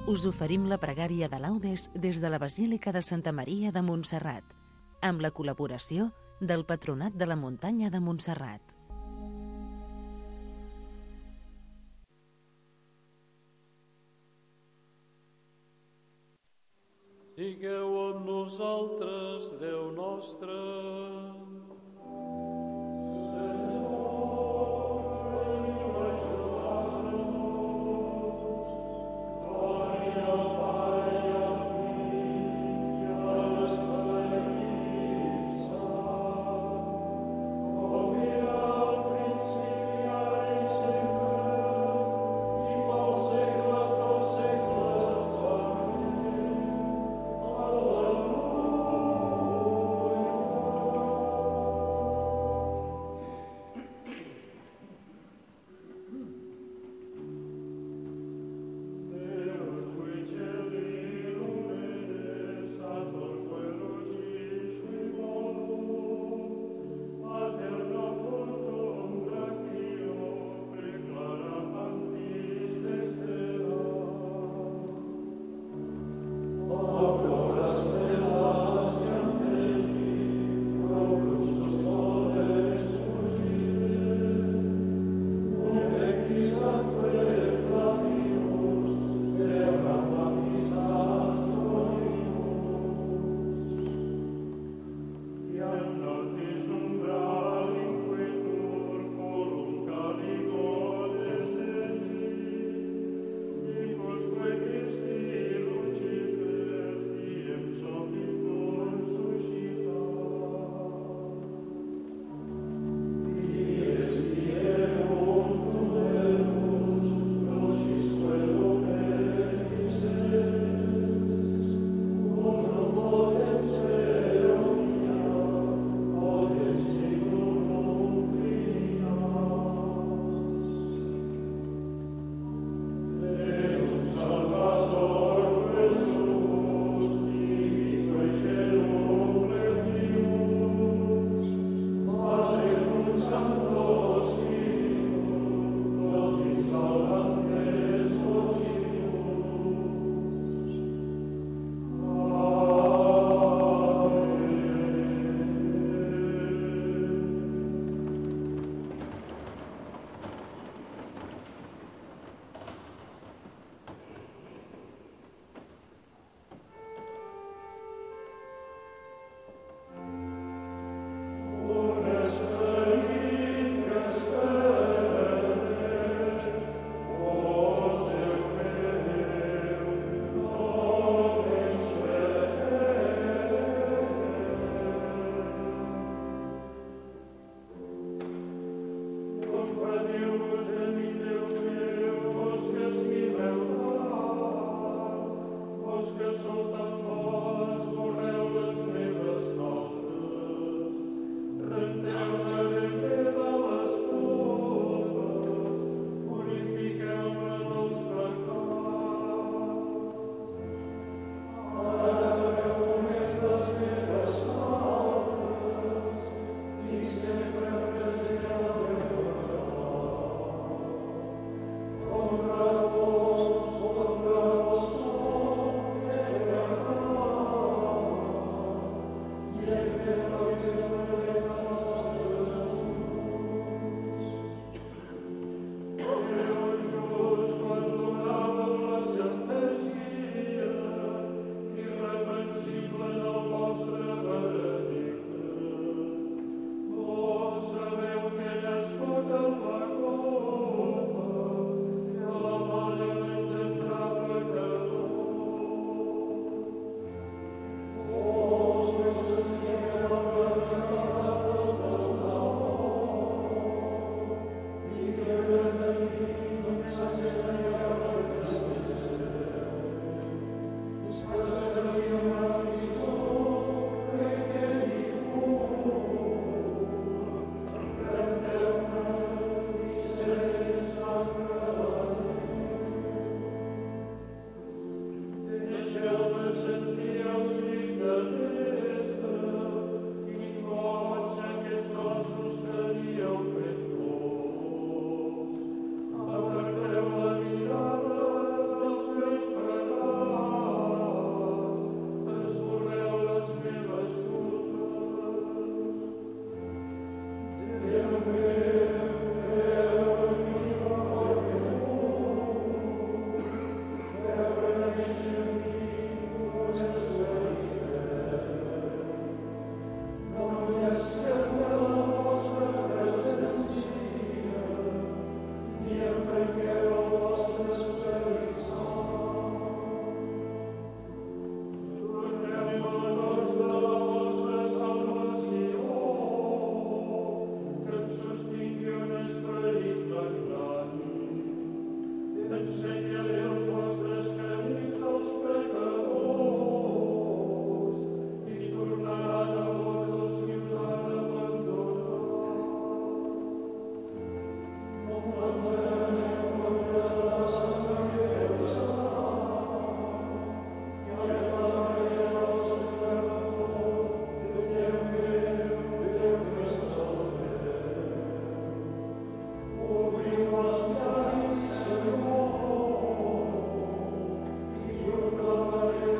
us oferim la pregària de laudes des de la Basílica de Santa Maria de Montserrat, amb la col·laboració del Patronat de la Muntanya de Montserrat. Digueu amb nosaltres, Déu nostre. Amen.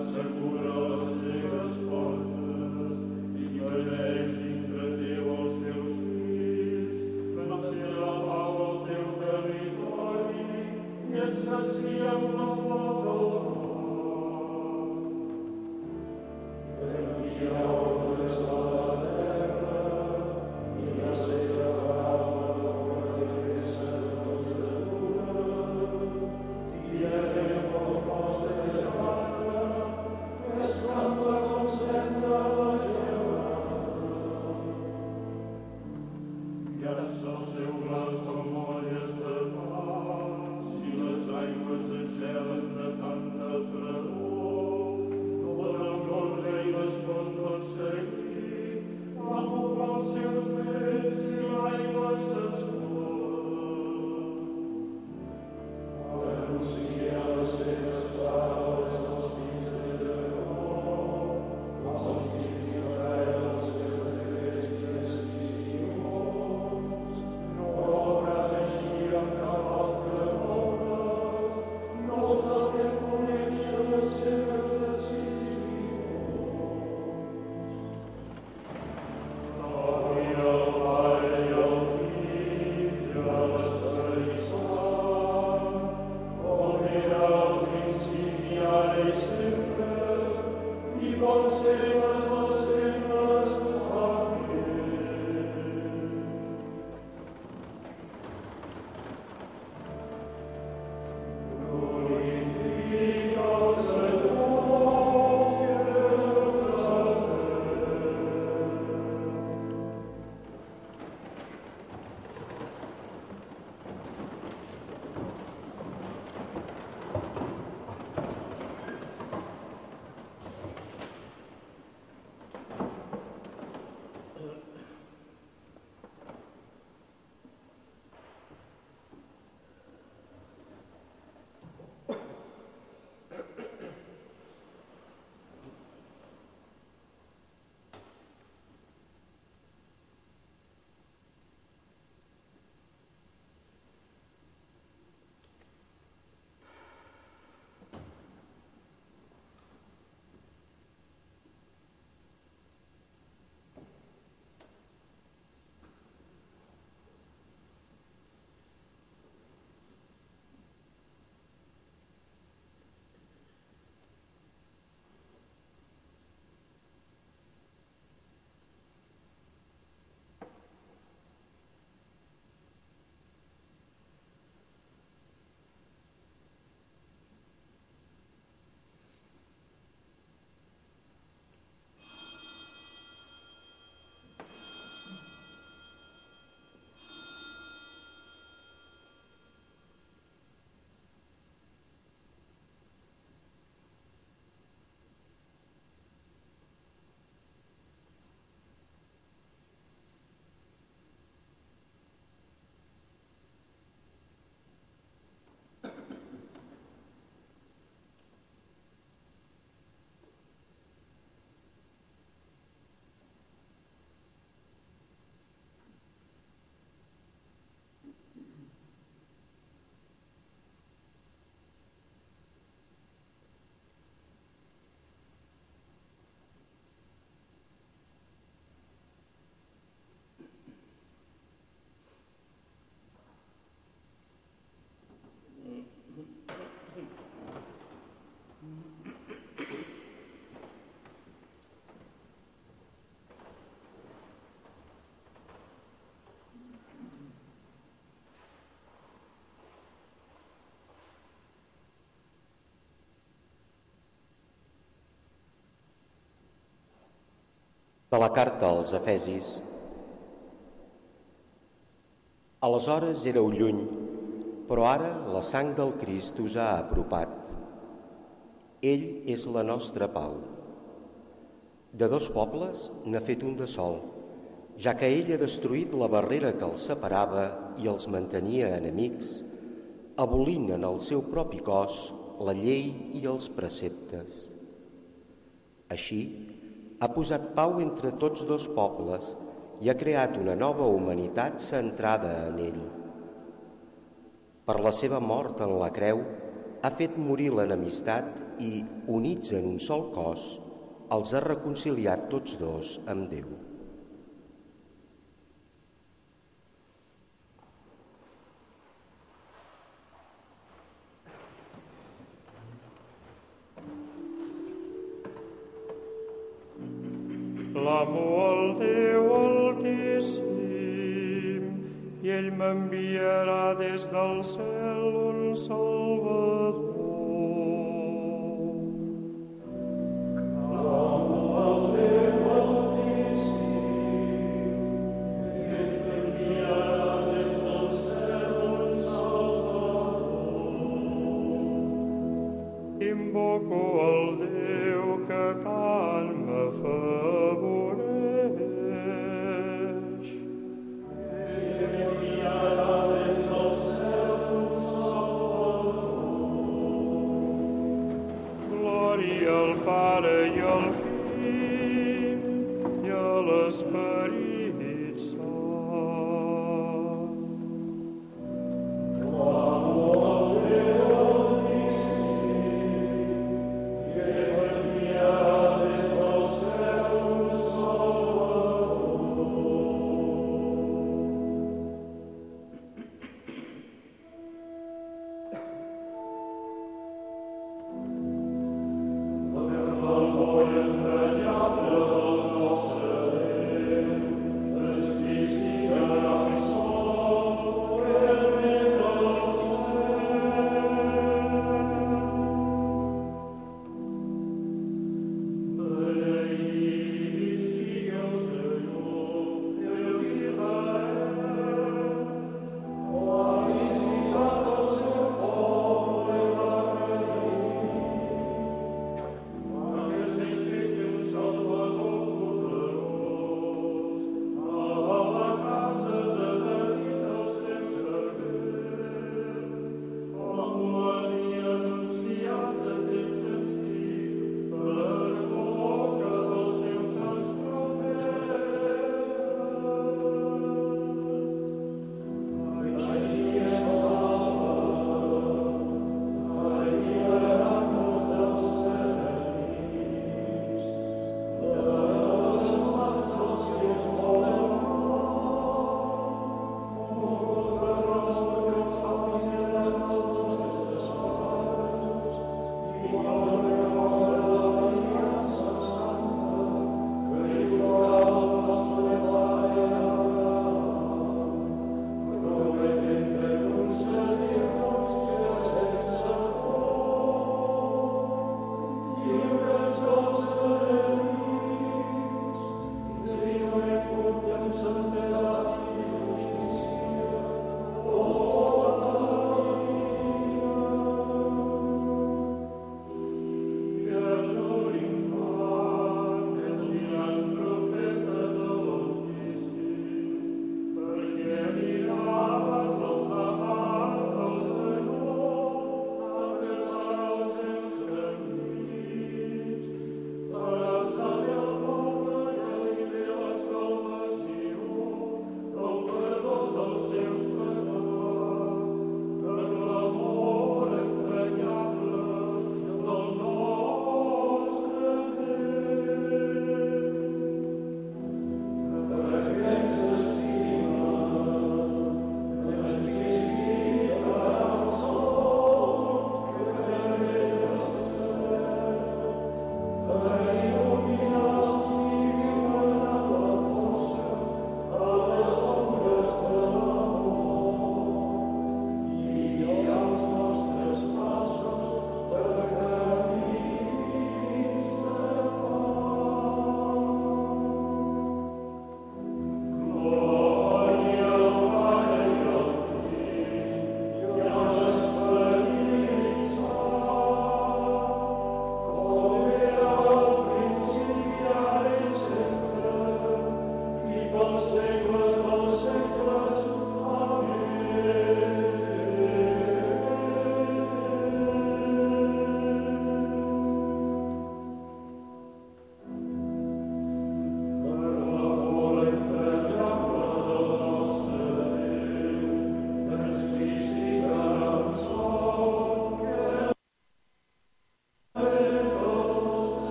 De la carta als Efesis. Aleshores éreu lluny, però ara la sang del Crist us ha apropat. Ell és la nostra pau. De dos pobles n'ha fet un de sol, ja que ell ha destruït la barrera que els separava i els mantenia enemics, abolint en el seu propi cos la llei i els preceptes. Així, ha posat pau entre tots dos pobles i ha creat una nova humanitat centrada en ell. Per la seva mort en la creu, ha fet morir l'enemistat i, units en un sol cos, els ha reconciliat tots dos amb Déu. L'amo el Déu Altíssim, i ell m'enviarà des del cel un Salvador. L'amo el Déu Altíssim, i ell m'enviarà des del cel un Salvador. Invoco el Déu que tant m'afavoreix. Ell enviarà des del cel un Salvador. Glòria al Pare i al Fill i a l'Esperit Sant. L'amo el Déu Altíssim, i ell enviarà des del cel un Salvador. Per l'amor entranyable del nostre Déu,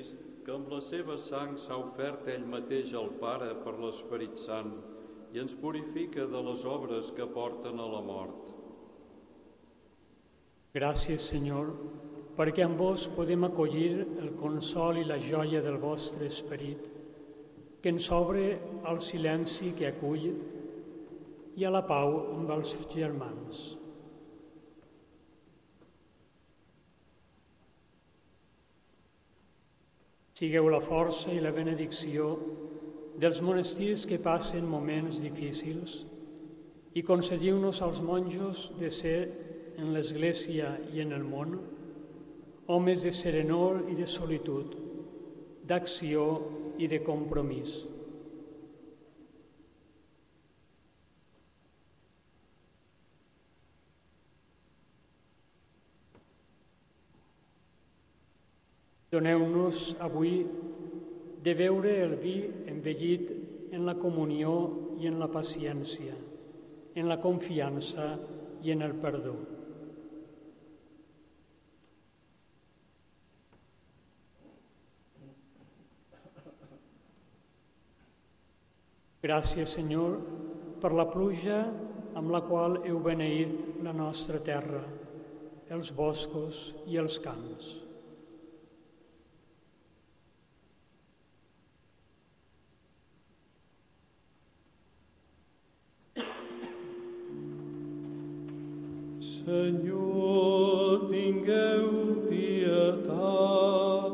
Crist, que amb la seva sang s'ha ofert ell mateix al Pare per l'Esperit Sant i ens purifica de les obres que porten a la mort. Gràcies, Senyor, perquè amb vos podem acollir el consol i la joia del vostre Esperit, que ens obre al silenci que acull i a la pau amb els germans. Sigueu la força i la benedicció dels monestirs que passen moments difícils i concediu-nos als monjos de ser en l'Església i en el món homes de serenor i de solitud, d'acció i de compromís. Doneu-nos avui de beure el vi envellit en la comunió i en la paciència, en la confiança i en el perdó. Gràcies, Senyor, per la pluja amb la qual heu beneït la nostra terra, els boscos i els camps. Senyor, tingueu pietat.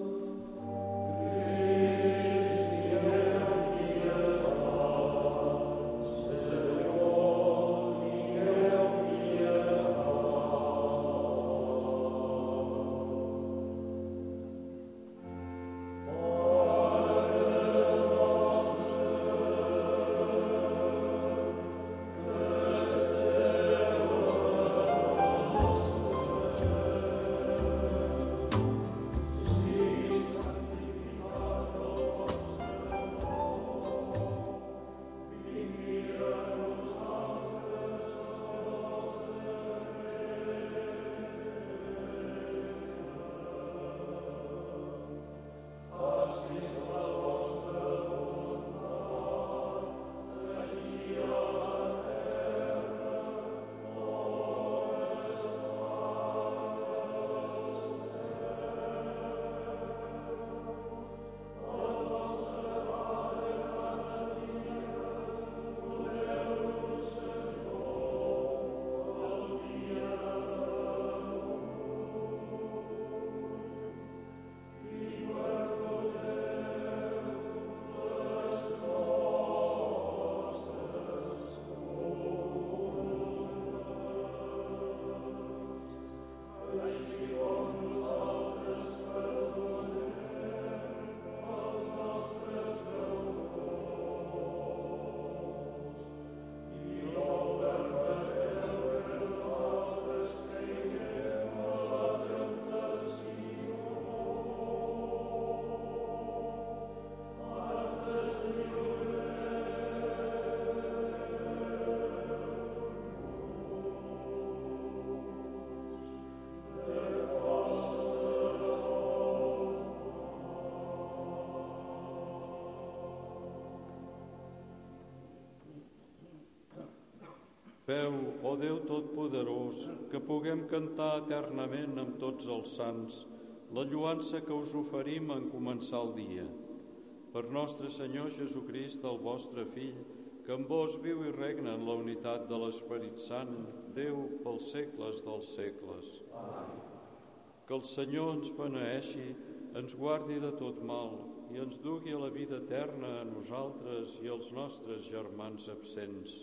Feu, ó Déu Totpoderós, que puguem cantar eternament amb tots els sants la lloança que us oferim en començar el dia. Per nostre Senyor Jesucrist, el vostre Fill, que amb vos viu i regna en la unitat de l'Esperit Sant, Déu pels segles dels segles. Amén. Que el Senyor ens beneeixi, ens guardi de tot mal i ens dugui a la vida eterna a nosaltres i als nostres germans absents.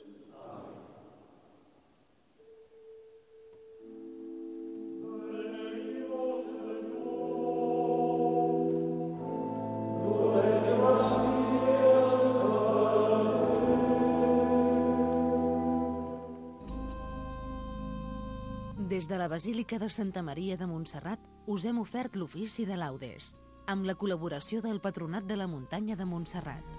Des de la Basílica de Santa Maria de Montserrat us hem ofert l'ofici de laudes, amb la col·laboració del Patronat de la Muntanya de Montserrat.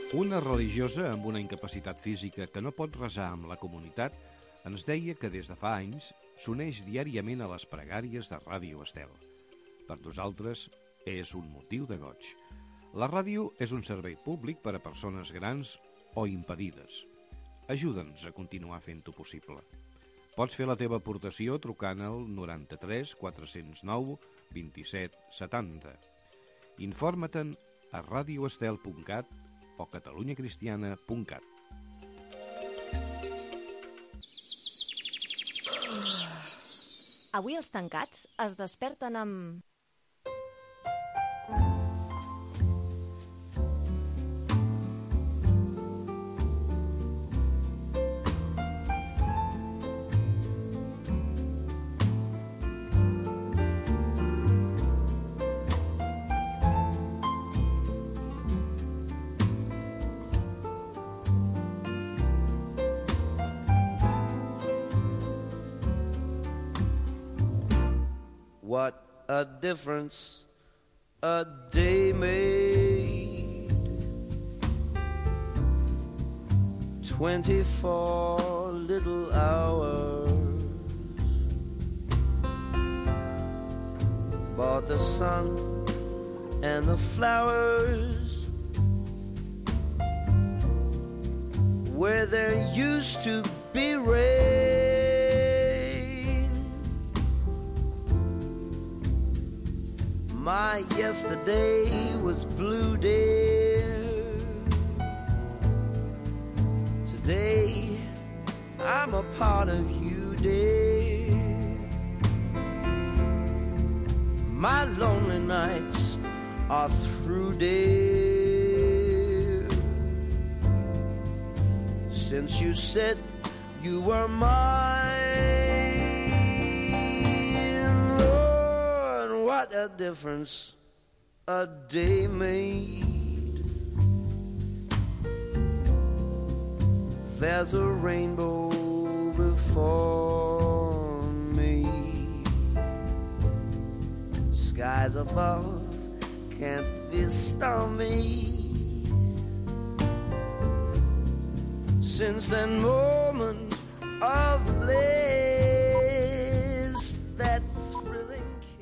Una religiosa amb una incapacitat física que no pot resar amb la comunitat ens deia que des de fa anys s'uneix diàriament a les pregàries de Ràdio Estel. Per nosaltres és un motiu de goig. La ràdio és un servei públic per a persones grans o impedides. Ajuda'ns a continuar fent-ho possible. Pots fer la teva aportació trucant al 93 409 27 70. Informa-te'n a radioestel.cat o catalunyacristiana.cat. Avui els tancats es desperten amb... What a difference a day made. 24 little hours bought the sun and the flowers where there used to be rain. My yesterday was blue, dear. Today I'm a part of you, dear. My lonely nights are through, dear. Since you said you were mine. What a difference a day made. There's a rainbow before me. Skies above can't be stormy. Since that moment of bliss,